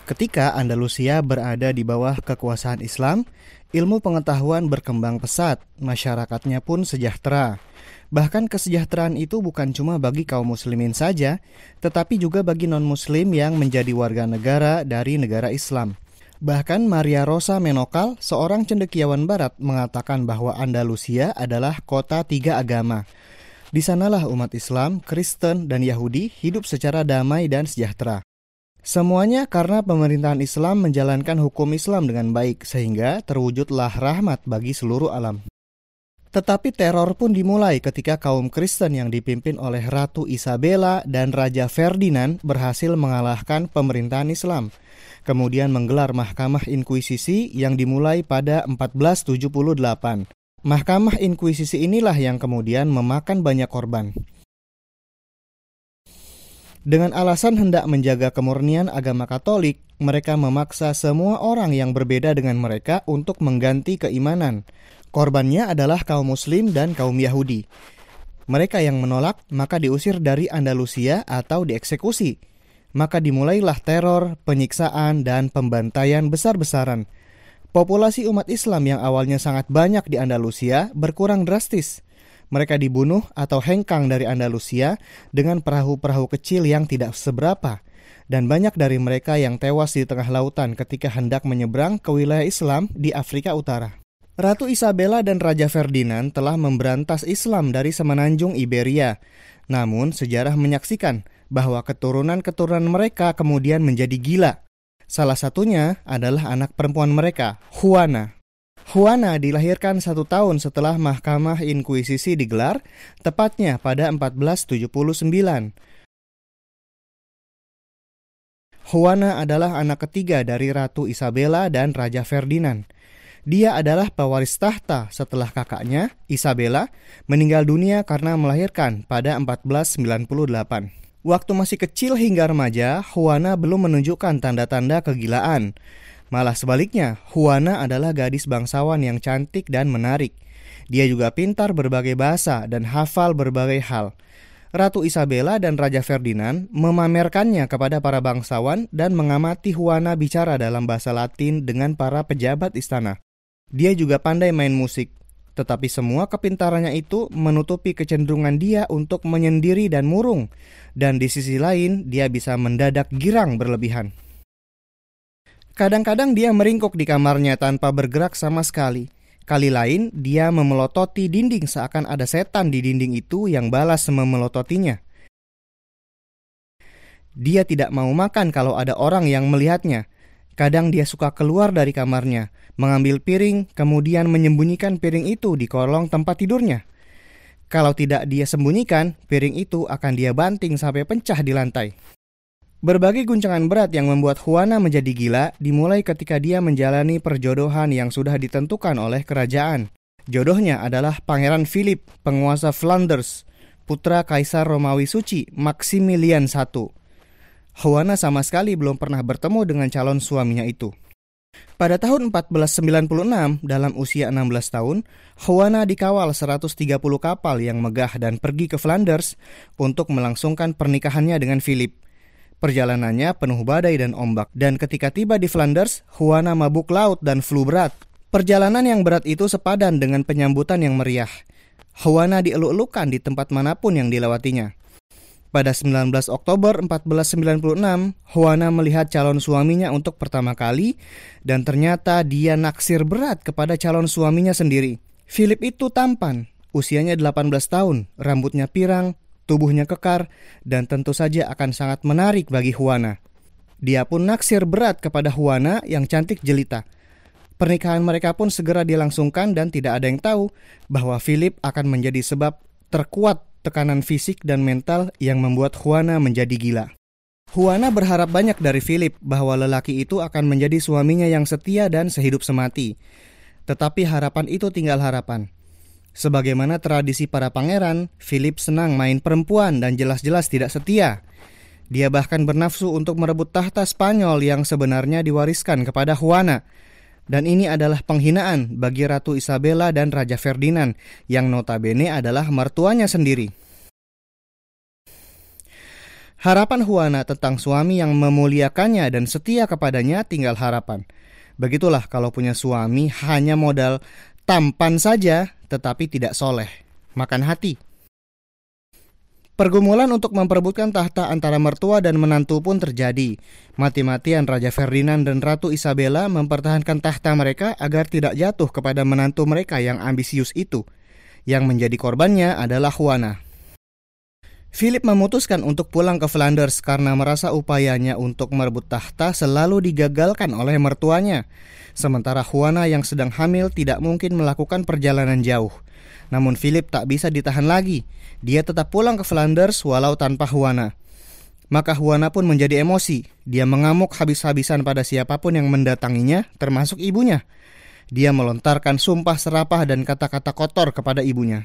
Ketika Andalusia berada di bawah kekuasaan Islam, ilmu pengetahuan berkembang pesat, masyarakatnya pun sejahtera. Bahkan kesejahteraan itu bukan cuma bagi kaum muslimin saja, tetapi juga bagi non-muslim yang menjadi warga negara dari negara Islam. Bahkan Maria Rosa Menokal, seorang cendekiawan barat, mengatakan bahwa Andalusia adalah kota tiga agama. Di sanalah umat Islam, Kristen, dan Yahudi hidup secara damai dan sejahtera. Semuanya karena pemerintahan Islam menjalankan hukum Islam dengan baik, sehingga terwujudlah rahmat bagi seluruh alam. Tetapi teror pun dimulai ketika kaum Kristen yang dipimpin oleh Ratu Isabella dan Raja Ferdinand berhasil mengalahkan pemerintahan Islam. Kemudian menggelar Mahkamah Inkuisisi yang dimulai pada 1478. Mahkamah Inkuisisi inilah yang kemudian memakan banyak korban. Dengan alasan hendak menjaga kemurnian agama Katolik, mereka memaksa semua orang yang berbeda dengan mereka untuk mengganti keimanan. Korbannya adalah kaum Muslim dan kaum Yahudi. Mereka yang menolak maka diusir dari Andalusia atau dieksekusi. Maka dimulailah teror, penyiksaan, dan pembantaian besar-besaran. Populasi umat Islam yang awalnya sangat banyak di Andalusia berkurang drastis. Mereka dibunuh atau hengkang dari Andalusia dengan perahu-perahu kecil yang tidak seberapa. Dan banyak dari mereka yang tewas di tengah lautan ketika hendak menyeberang ke wilayah Islam di Afrika Utara. Ratu Isabella dan Raja Ferdinand telah memberantas Islam dari semenanjung Iberia. Namun sejarah menyaksikan bahwa keturunan-keturunan mereka kemudian menjadi gila. Salah satunya adalah anak perempuan mereka, Juana. Juana dilahirkan 1 tahun setelah Mahkamah Inkuisisi digelar, tepatnya pada 1479. Juana adalah anak ketiga dari Ratu Isabella dan Raja Ferdinand. Dia adalah pewaris tahta setelah kakaknya, Isabella, meninggal dunia karena melahirkan pada 1498. Waktu masih kecil hingga remaja, Juana belum menunjukkan tanda-tanda kegilaan. Malah sebaliknya, Juana adalah gadis bangsawan yang cantik dan menarik. Dia juga pintar berbagai bahasa dan hafal berbagai hal. Ratu Isabella dan Raja Ferdinand memamerkannya kepada para bangsawan dan mengamati Juana bicara dalam bahasa Latin dengan para pejabat istana. Dia juga pandai main musik, tetapi semua kepintarannya itu menutupi kecenderungan dia untuk menyendiri dan murung. Dan di sisi lain, dia bisa mendadak girang berlebihan. Kadang-kadang dia meringkuk di kamarnya tanpa bergerak sama sekali. Kali lain, dia memelototi dinding seakan ada setan di dinding itu yang balas memelototinya. Dia tidak mau makan kalau ada orang yang melihatnya. Kadang dia suka keluar dari kamarnya, mengambil piring, kemudian menyembunyikan piring itu di kolong tempat tidurnya. Kalau tidak dia sembunyikan, piring itu akan dia banting sampai pecah di lantai. Berbagai guncangan berat yang membuat Juana menjadi gila dimulai ketika dia menjalani perjodohan yang sudah ditentukan oleh kerajaan. Jodohnya adalah Pangeran Philip, penguasa Flanders, putra Kaisar Romawi Suci, Maximilian I. Juana sama sekali belum pernah bertemu dengan calon suaminya itu. Pada tahun 1496, dalam usia 16 tahun, Juana dikawal 130 kapal yang megah dan pergi ke Flanders untuk melangsungkan pernikahannya dengan Philip. Perjalanannya penuh badai dan ombak, dan ketika tiba di Flanders, Juana mabuk laut dan flu berat. Perjalanan yang berat itu sepadan dengan penyambutan yang meriah. Juana dieluk-elukan di tempat manapun yang dilewatinya. Pada 19 Oktober 1496, Juana melihat calon suaminya untuk pertama kali, dan ternyata dia naksir berat kepada calon suaminya sendiri. Philip itu tampan, usianya 18 tahun, rambutnya pirang, tubuhnya kekar, dan tentu saja akan sangat menarik bagi Juana. Dia pun naksir berat kepada Juana yang cantik jelita. Pernikahan mereka pun segera dilangsungkan dan tidak ada yang tahu bahwa Philip akan menjadi sebab terkuat tekanan fisik dan mental yang membuat Juana menjadi gila. Juana berharap banyak dari Philip bahwa lelaki itu akan menjadi suaminya yang setia dan sehidup semati. Tetapi harapan itu tinggal harapan. Sebagaimana tradisi para pangeran, Philip senang main perempuan dan jelas-jelas tidak setia. Dia bahkan bernafsu untuk merebut tahta Spanyol yang sebenarnya diwariskan kepada Juana. Dan ini adalah penghinaan bagi Ratu Isabella dan Raja Ferdinand yang notabene adalah mertuanya sendiri. Harapan Juana tentang suami yang memuliakannya dan setia kepadanya tinggal harapan. Begitulah kalau punya suami hanya modal tampan saja tetapi tidak soleh. Makan hati. Pergumulan untuk memperebutkan tahta antara mertua dan menantu pun terjadi. Mati-matian Raja Ferdinand dan Ratu Isabella mempertahankan tahta mereka agar tidak jatuh kepada menantu mereka yang ambisius itu. Yang menjadi korbannya adalah Juana. Philip memutuskan untuk pulang ke Flanders karena merasa upayanya untuk merebut tahta selalu digagalkan oleh mertuanya. Sementara Juana yang sedang hamil tidak mungkin melakukan perjalanan jauh. Namun Philip tak bisa ditahan lagi. Dia tetap pulang ke Flanders walau tanpa Juana. Maka Juana pun menjadi emosi. Dia mengamuk habis-habisan pada siapapun yang mendatanginya, termasuk ibunya. Dia melontarkan sumpah serapah dan kata-kata kotor kepada ibunya.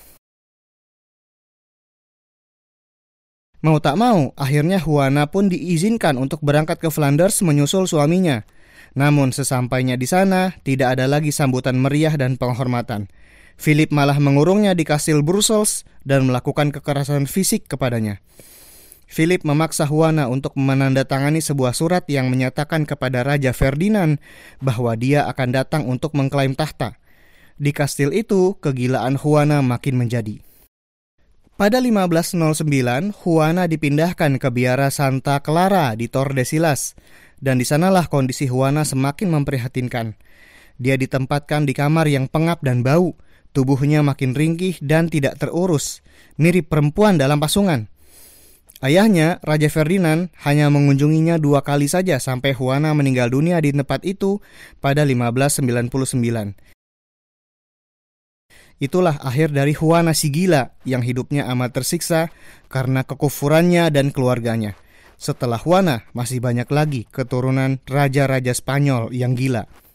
Mau tak mau, akhirnya Juana pun diizinkan untuk berangkat ke Flanders menyusul suaminya. Namun sesampainya di sana, tidak ada lagi sambutan meriah dan penghormatan. Philip malah mengurungnya di kastil Brussels dan melakukan kekerasan fisik kepadanya. Philip memaksa Juana untuk menandatangani sebuah surat yang menyatakan kepada Raja Ferdinand bahwa dia akan datang untuk mengklaim tahta. Di kastil itu, kegilaan Juana makin menjadi. Pada 1509, Juana dipindahkan ke biara Santa Clara di Tordesillas, dan di sanalah kondisi Juana semakin memprihatinkan. Dia ditempatkan di kamar yang pengap dan bau. Tubuhnya makin ringkih dan tidak terurus, mirip perempuan dalam pasungan. Ayahnya, Raja Ferdinand, hanya mengunjunginya 2 kali saja sampai Juana meninggal dunia di tempat itu pada 1599. Itulah akhir dari Juana si gila yang hidupnya amat tersiksa karena kekufurannya dan keluarganya. Setelah Juana, masih banyak lagi keturunan raja-raja Spanyol yang gila.